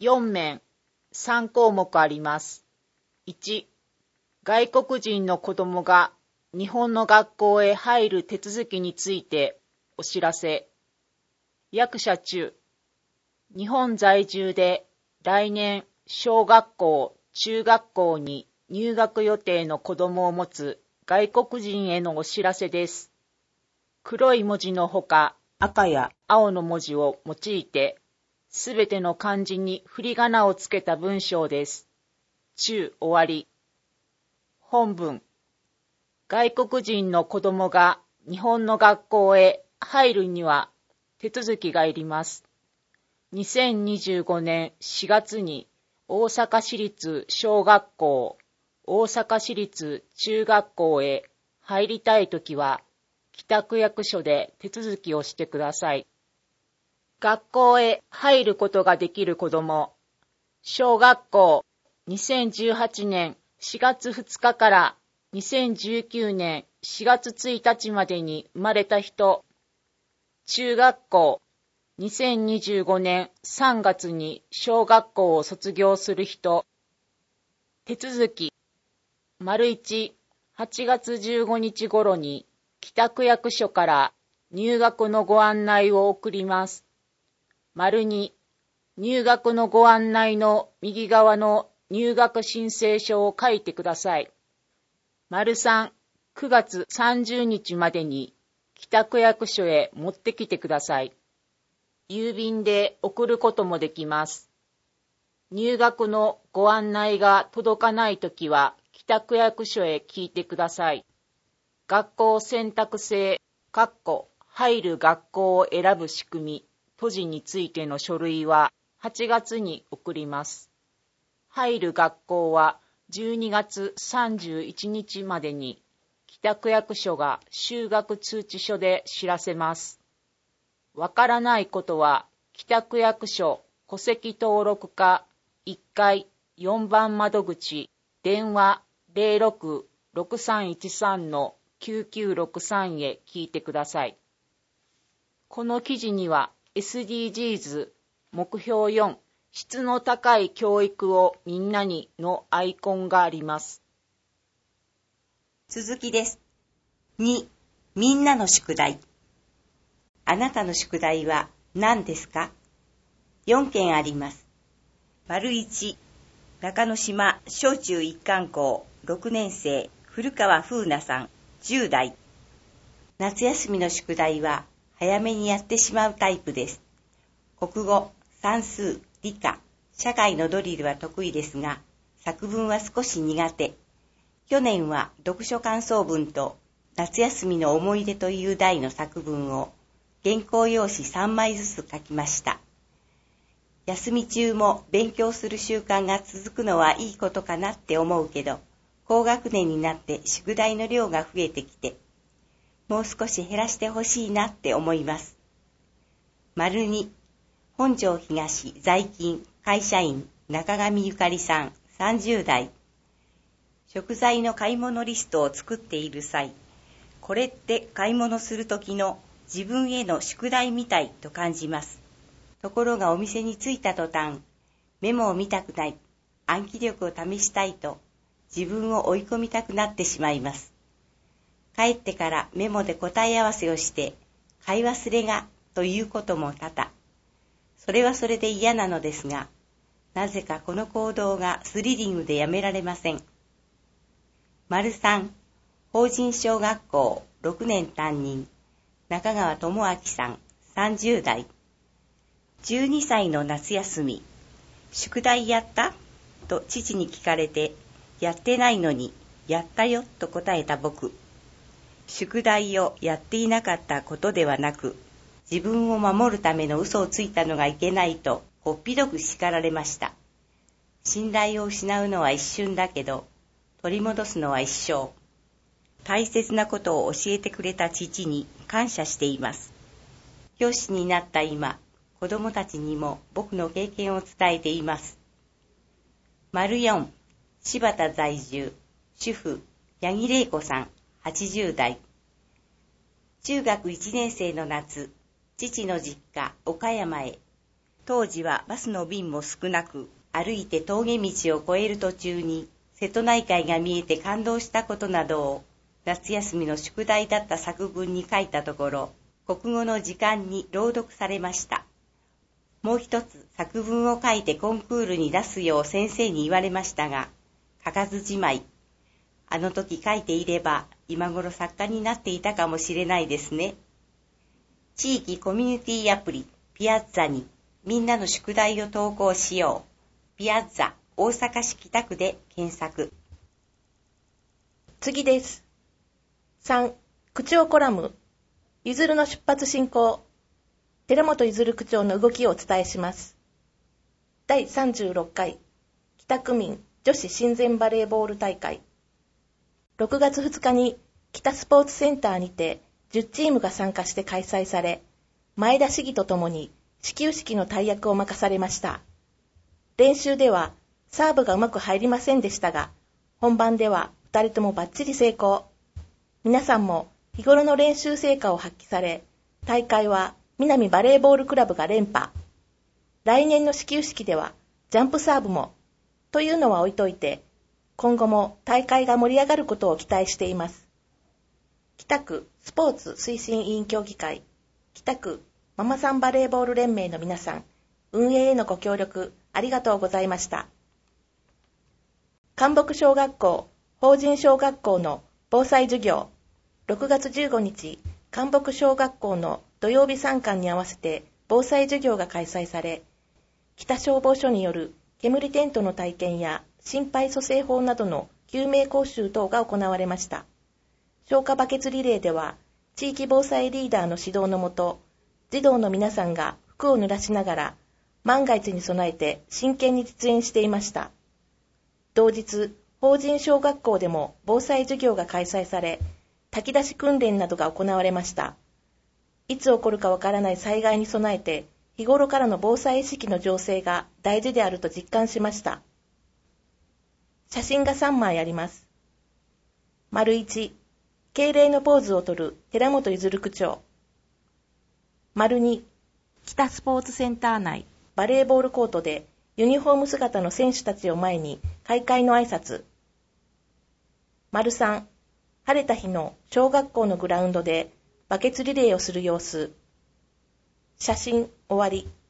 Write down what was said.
4面3項目あります。1、外国人の子供が日本の学校へ入る手続きについてお知らせ。役者中、日本在住で来年小学校、中学校に入学予定の子供を持つ外国人へのお知らせです。黒い文字のほか赤や青の文字を用いて、すべての漢字に振り仮名をつけた文章です。中終わり。本文。外国人の子供が日本の学校へ入るには手続きがいります。2025年4月に大阪市立小学校、大阪市立中学校へ入りたいときは、帰宅役所で手続きをしてください。学校へ入ることができる子ども、小学校2018年4月2日から2019年4月1日までに生まれた人、中学校2025年3月に小学校を卒業する人、手続き、1、8月15日頃に帰宅役所から入学のご案内を送ります。2、入学のご案内の右側の入学申請書を書いてください。3、9月30日までに帰宅役所へ持ってきてください。郵便で送ることもできます。入学のご案内が届かないときは帰宅役所へ聞いてください。学校選択制、入る学校を選ぶ仕組み、閉じについての書類は8月に送ります。入る学校は12月31日までに帰宅役所が就学通知書で知らせます。わからないことは帰宅役所戸籍登録課1階4番窓口電話 06-6313-9963 へ聞いてください。この記事には SDGs 目標4質の高い教育をみんなにのアイコンがあります。 続きです。2、みんなの宿題。あなたの宿題は何ですか？ 4 件あります。1、中之島小中一貫校6年生古川風奈さん10代。夏休みの宿題は早めにやってしまうタイプです。国語、算数、理科、社会のドリルは得意ですが、作文は少し苦手。去年は読書感想文と夏休みの思い出という題の作文を原稿用紙3枚ずつ書きました。休み中も勉強する習慣が続くのはいいことかなって思うけど、高学年になって宿題の量が増えてきて、もう少し減らしてほしいなって思います。2、本庄東在勤会社員中上ゆかりさん30代。食材の買い物リストを作っている際、これって買い物する時の自分への宿題みたいと感じます。ところがお店に着いた途端、メモを見たくない、暗記力を試したいと自分を追い込みたくなってしまいます。帰ってからメモで答え合わせをして、買い忘れがということも多々。それはそれで嫌なのですが、なぜかこの行動がスリリングでやめられません。3、法人小学校6年担任中川智明さん30代。12歳の夏休み、宿題やった?と父に聞かれて、やってないのに、やったよと答えた僕。宿題をやっていなかったことではなく、自分を守るための嘘をついたのがいけないと、ほっぴどく叱られました。信頼を失うのは一瞬だけど、取り戻すのは一生。大切なことを教えてくれた父に感謝しています。教師になった今、子供たちにも僕の経験を伝えています。4、柴田在住、主婦、八木玲子さん、80代。中学1年生の夏、父の実家、岡山へ。 当時はバスの便も少なく、歩いて峠道を越える途中に瀬戸内海が見えて感動したことなどを夏休みの宿題だった作文に書いたところ、国語の時間に朗読されました。もう一つ作文を書いてコンクールに出すよう先生に言われましたが、書かずじまい。あの時書いていれば今頃作家になっていたかもしれないですね。地域コミュニティアプリピアッザにみんなの宿題を投稿しよう。ピアッザ大阪市北区で検索。 次です。3、区長コラム。ゆずるの出発進行。寺本ゆずる区長の動きをお伝えします。第36回北区民女子親善バレーボール大会。6月2日に北スポーツセンターにて10チームが参加して開催され、前田市議とともに始球式の大役を任されました。練習ではサーブがうまく入りませんでしたが、本番では2人ともバッチリ成功。皆さんも日頃の練習成果を発揮され、大会は南バレーボールクラブが連覇。来年の始球式ではジャンプサーブも、というのは置いといて、今後も大会が盛り上がることを期待しています。北区スポーツ推進委員協議会、北区ママさんバレーボール連盟の皆さん、運営へのご協力ありがとうございました。関北小学校、法人小学校の防災授業、6月15日、関北小学校の土曜日参観に合わせて防災授業が開催され、北消防署による煙テントの体験や心肺蘇生法などの救命講習等が行われました。消火バケツリレーでは、地域防災リーダーの指導のもと、児童の皆さんが服を濡らしながら、万が一に備えて真剣に実演していました。同日、法人小学校でも防災授業が開催され、炊き出し訓練などが行われました。いつ起こるかわからない災害に備えて、日頃からの防災意識の醸成が大事であると実感しました。写真が3枚あります。丸1、敬礼のポーズをとる寺本ゆずる区長。丸2、北スポーツセンター内バレーボールコートでユニフォーム姿の選手たちを前に開会の挨拶。丸3、晴れた日の小学校のグラウンドでバケツリレーをする様子。写真終わり。